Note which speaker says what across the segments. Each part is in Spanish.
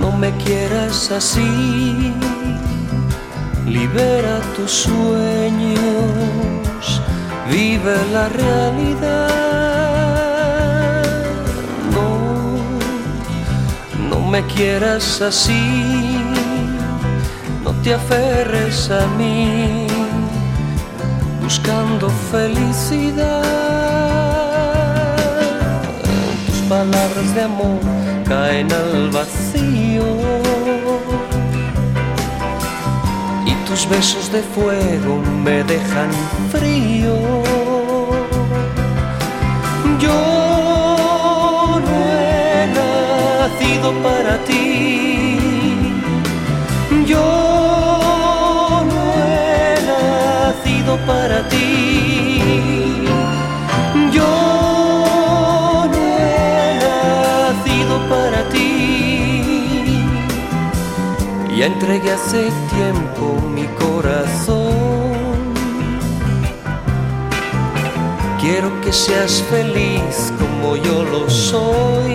Speaker 1: no me quieras así. Libera tus sueños, vive la realidad. No me quieras así, no te aferres a mí, buscando felicidad. Tus palabras de amor caen al vacío y tus besos de fuego me dejan frío. Yo no he nacido para ti, yo no he nacido para ti, yo no he nacido para ti. Ya entregué hace tiempo mi corazón. Quiero que seas feliz como yo lo soy.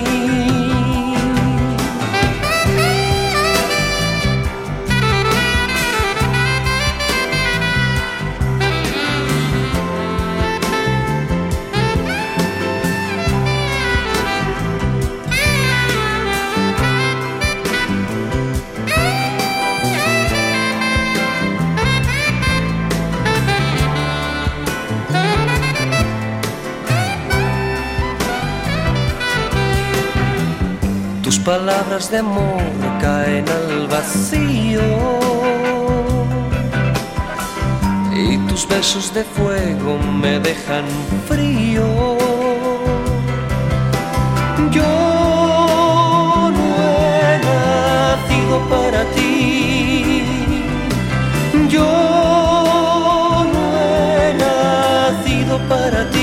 Speaker 1: Tus palabras de amor caen al vacío y tus besos de fuego me dejan frío. Yo no he nacido para ti, yo no he nacido para ti.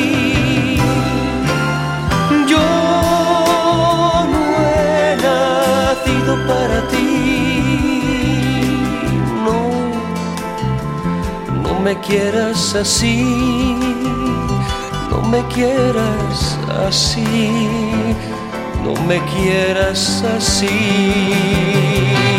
Speaker 1: Para ti, no me quieras así, no me quieras así, no me quieras así.